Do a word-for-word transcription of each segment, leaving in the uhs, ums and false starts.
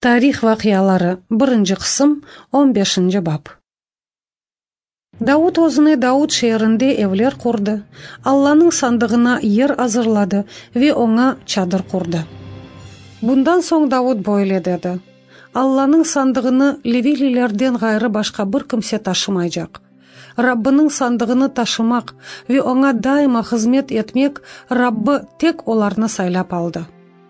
Тарих вакыялары биринчи кысым он бешинчи бап. Дауд өзүнө Дауд шээринде эвлер курду, Алланын сандыгына ер азырлады ве оңа чадыр курду. Bundan соң Дауд бойле деди: Алланын сандыгыны левилилерден гайры башка бир кимсе ташымайжак. Раббынын сандыгыны ташымак ве оңа дайыма хизмет этмек Раббы тек оларны сайлап алды.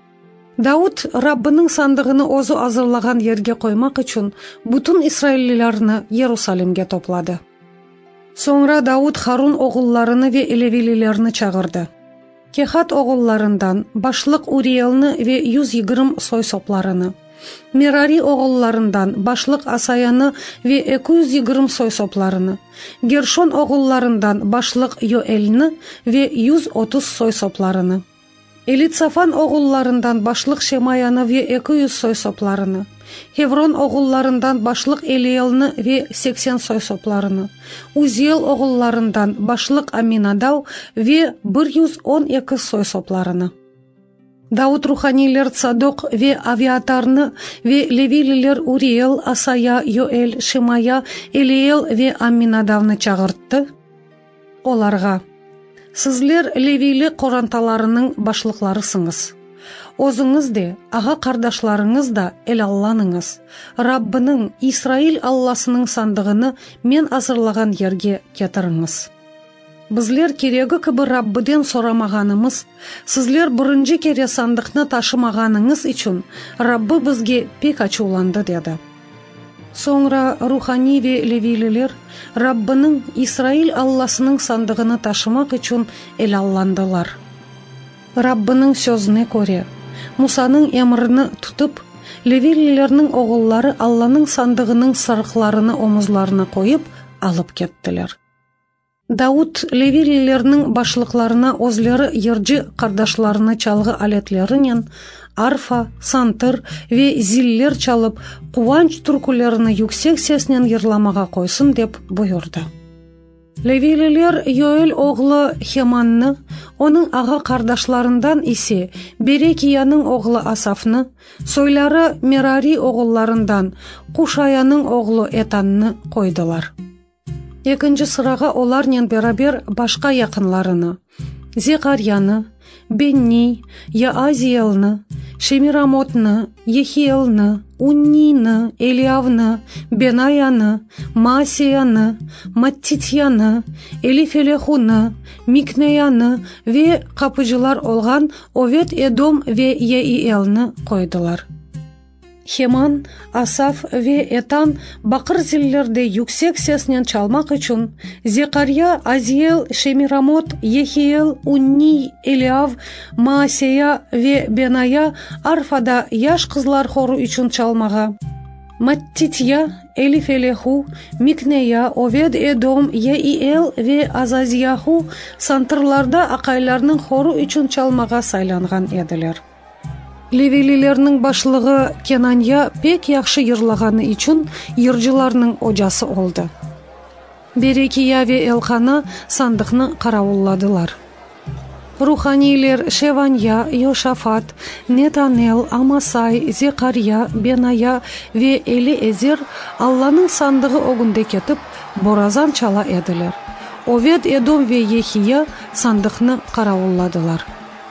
Дауд Раббынын сандыгыны өзү азырлаган жерге коймак үчүн бүтүн Исраиллилерни Иерусалимге топлады. Соңра Дауд Харун огулларыны ве левилилерни чагырды. Кехат огулларындан башлык Уриэлны ве жүз жыйырма сойсопларыны, Мерари огулларындан башлык Асаяны ве эки жүз жыйырма сойсопларыны, Гершон огулларындан башлык Йоэльны ве жүз отуз сойсопларыны, Элицафан огулларындан башлык Шемаяны ве эки жүз сойсопларыны, Хеврон огулларындан башлык Элиэлны ве сексен сойсопларыны, Узиэл огулларындан башлык Аминадав ве бир жүз он эки сойсопларыны. Дауд руханилер Цадок ве Авиатарны ве левилилер Уриэл, Асая, Йоэль, Шемая, Элиэл ве Аминадавны чагыртты. Оларга: Сизлер левили коранталарынын башлыкларысыңыз. Өзүңүз де, ага кардашларыңыз да эл Алланыңыз. Раббынын, Исраил Алласынын сандыгыны мен азырлаган жерге кетириңиз. Бизлер кереги кыбы Раббыден сорамаганымыз, сизлер биринчи кере сандыкны ташымаганыңыз үчүн Раббы бизге пек ачууланды деди. Соңра рухани ве левилилер Раббынын, Исраил Алласынын сандыгыны ташымак үчүн эл алландылар. Раббынын сөзүнө көрө, Мусанын эмрини тутуп, левилилердин огуллары Алланын сандыгынын сарыкларыны омузларына коюп алып кеттилер. Дауд левилилердин башлыкларына өзлөрү йыржы кардашларыны чалгы алетлеринен арфа, сантыр ве зиллер чалып, кубанч туркулерини юксек сеснен йырламага койсун деп буйрду. Левилилер Йоэль оглу Хеманны, onun ага кардашларындан исе Берекиянын оглу Асафны, сойлары Мерари оғулларындан Кушаянын оглу Этанны койдылар. Экинчи сырага оларнен берабер башка якынларыны, Зекарияны, Бенни, Яазиэлны, Шемирамотны, Ехиэлны, Уннины, Элиавны, Бенаяны, Маасияны, Маттитияны, Элифелехуны, Микнеяны ве капыжылар олган Овет Эдом ве Еиэлны койдылар. Хеман, Асаф ве Этан бакыр зиллерде юксек сеснен чалмак үчүн Зекария, Азиэл, Шемирамот, Ехиэл, Унни, Элиав, Маасия ве Беная арфада яш кызлар хору үчүн чалмага. Маттития, Элифелеху, Микнея, Овед Эдом, Еиэл ве Азазияху сантырларда акайларнын хору үчүн чалмага сайланган эдилер. Левилилердин башлыгы Кенанья пек яхшы йырлаганы үчүн йыржыларнын ожасы олду. Берекия ве Элкана сандыкны караулладылар. Руханилер Шеванья, Йошафат, Нетанел, Амасай, Зекария, Беная ве Элиэзер Алланын сандыгы огунде кетип, боразан чала эдилер. Овед Эдом ве Ехия сандыкны караулладылар.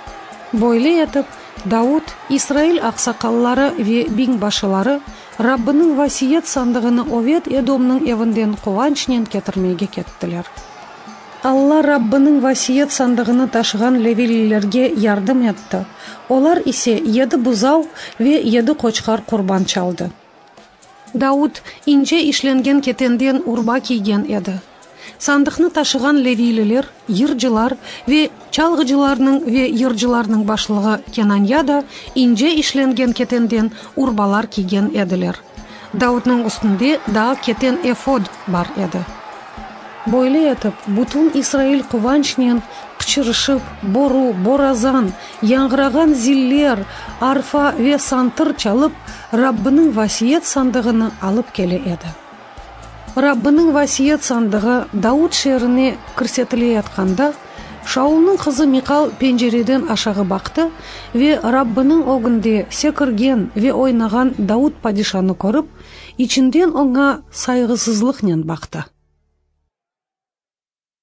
Бойле этип Дауд, Исраил аксакаллары ве биң башылары Раббынын васиет сандыгыны Овед Эдомнун эвинден кубанчнен кетирмеге кеттилер. Алла Раббынын васиет сандыгыны ташыган левилилерге ярдым этти. Олар исе еди бузау ве еди кочкар курбан чалды. Дауд инже ишленген кетенден урба кийген эди. Сандыкны ташыган левилилер, йыржылар ве чалгыжыларнын ве йыржыларнын башлыгы Кенанья да инже ишленген кетенден урбалар кийген эдилер. Дауднын үстүндө да кетен эфод бар эди. Бойле этип, бүтүн Исраил кубанчнен кычырышып, бору, боразан, яңгыраган зиллер, арфа ве сантыр чалып, Раббынын васиет сандыгыны алып келе эди. Раббынын васиет сандыгы Дауд шерине кирсетиле атканда, Шаулдун кызы Микал пенжереден ашагы бакты ве Раббынын огунде секирген ве ойнаган Дауд падишаны көрүп, ичинден оңа сайгысыздык менен бакты.